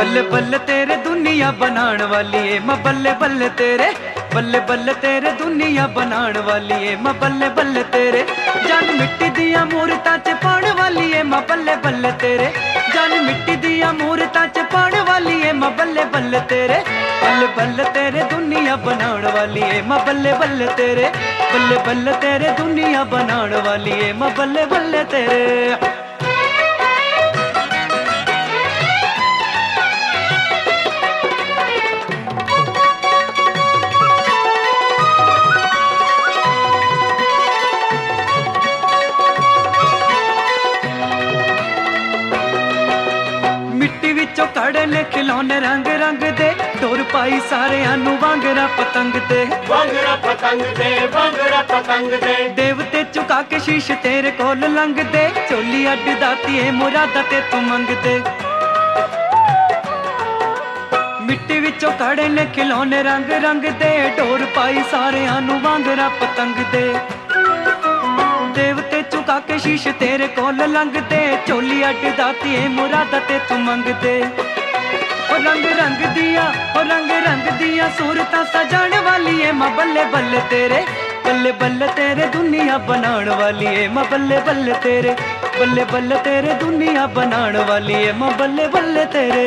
बल्ले बल्ले तेरे दुनिया बनाने वाली है मैं बल्ले बल्ले तेरे बल्ले बल्ले तेरे दुनिया बनाने वाली है मैं बल्ले बल्ले तेरे जान मिट्टी दिया मूरतां च पाने वाली है मैं बल्ले बल्ले तेरे जान मिट्टी दिया मूरतां च पाने वाली है मैं बल्ले बल्ले तेरे दुनिया बनाने वाली है मैं बल्ले बल्ले तेरे दुनिया बनाने वाली है मैं बल्ले बल्ले तेरे। कड़े ने खिलौने रंग रंग दे डोर पाई सारियां नू वांगरा पतंग दे देवते चुका के शीश तेरे कोल लंघ दे चोली अड्ड दाती है मुरादा ते तू मंग दे। मिट्टी विचों कड़े ने खिलौने रंग रंग दे डोर पाई सारियां नू वांगरा पतंग दे देवते चुका के शीश तेरे कोल लंघ दे चोली अड्ड दाती है मुरादा ते तू मंग दे। रंग रंग दिया सूरतां सजाने वाली है मैं बल्ले बल्ले तेरे दुनिया बनाने वाली है मैं बल्ले बल्ले तेरे दुनिया बनाने वाली है मैं बल्ले बल्ले तेरे।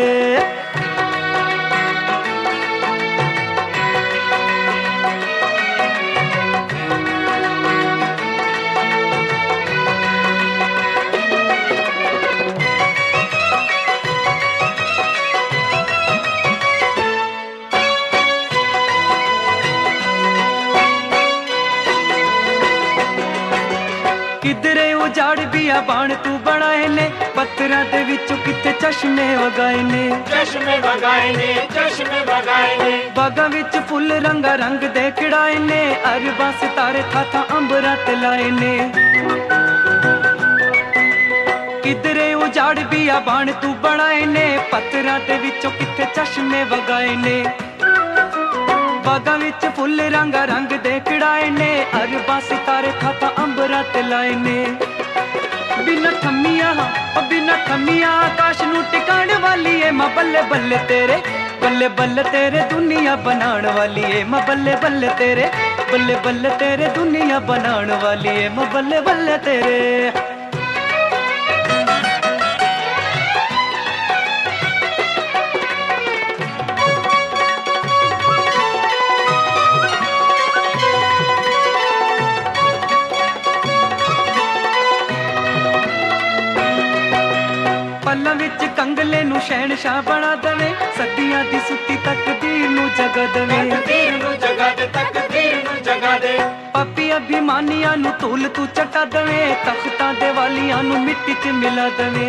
किधरे उजाड़ बिया बाण तू बनाए ने पत्थरां दे विचों किते चश्मे वगाए ने बागां विच फुल रंगा रंग दे खिड़ाए ने अरबां सितारे था अंबरां ते लाए ने। किधरे उजाड़ बिया बाण तू बनाए ने पत्थरां दे विचों किते चश्मे वगाए ने बागां विच फुल रंगा रंग दे खिड़ाए ने अरबां सितारे था अंबरां ते लाए ने। बिना थम्मिया आकाश नू टिकाने वाली है मैं बल्ले बल्ले तेरे दुनिया बनाने वाली है मैं बल्ले बल्ले तेरे दुनिया बनाने वाली है मैं बल्ले बल्ले तेरे। पल्लां विच कंगले नू शहनशाह बना दवे सदियां दी सुती तकदीर नू जगा दे पापी अभिमानियां नू तूल तू चटा दवे तख्तां दे वालियां नू मिट्टी च मिला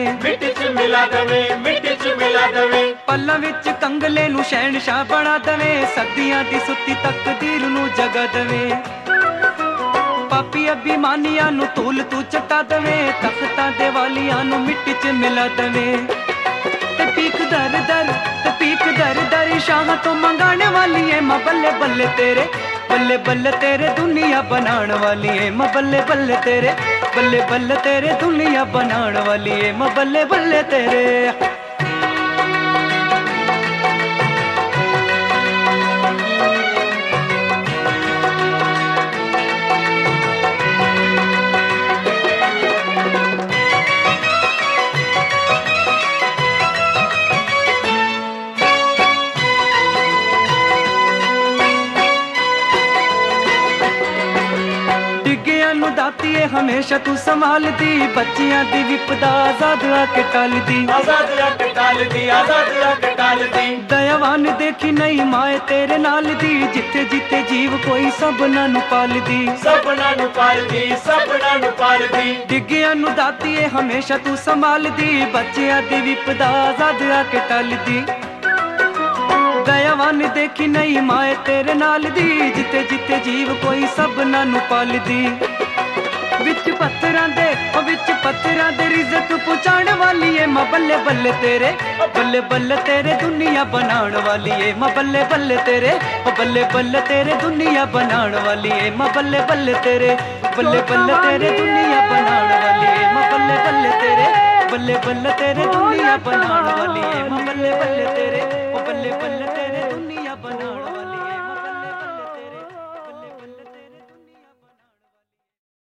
दवे पल्लां विच कंगले नू शहनशाह बना दवे सदियां दी सुती तकदीर नू जगा दवे पापी अभिमानियां नू तूल तू चटा दवे तख्तां दे वालियां नू मिट्टी च मिला दवे ते पीक दर दर शाह तो मंगाने वाली है मैं बल्ले बल्ले तेरे दुनिया बनाने वाली है मैं बल्ले बल्ले तेरे दुनिया बनाने वाली है मैं बल्ले बल्ले तेरे। दाती है हमेशा तू संभाल दी बच्चियां दी विपदा आजाद आके टाल दी दयावान देखी नहीं माए तेरे नाल दी जिथे जिथे जीव कोई सबना नु पाल दी डिग्गियां नु दाती है हमेशा तू संभाल दी बच्चियां दी विपदा आजाद आके टाल दी दयावान देखी नहीं माए तेरे नाल दी जिथे जिथे जीव कोई सबना नु पाल दी। विच पत्थरां दे रिज़्क़ पहुंचाने वाली है मैं बल्ले बल्ले तेरे दुनिया बनाने वाली है मैं बल्ले बल्ले तेरे दुनिया बनाने वाली है मैं बल्ले बल्ले तेरे दुनिया बनाने वाली है मैं बल्ले बल्ले तेरे ਬੱਲੇ ਬੱਲੇ ਤੇਰੇ ਦੁਨੀਆ ਬਣਾਉਣ ਵਾਲੀਏ, ਮਾਂ ਬੱਲੇ ਬੱਲੇ ਤੇਰੇ, ਉਹ ਬੱਲੇ ਬੱਲੇ ਤੇਰੇ।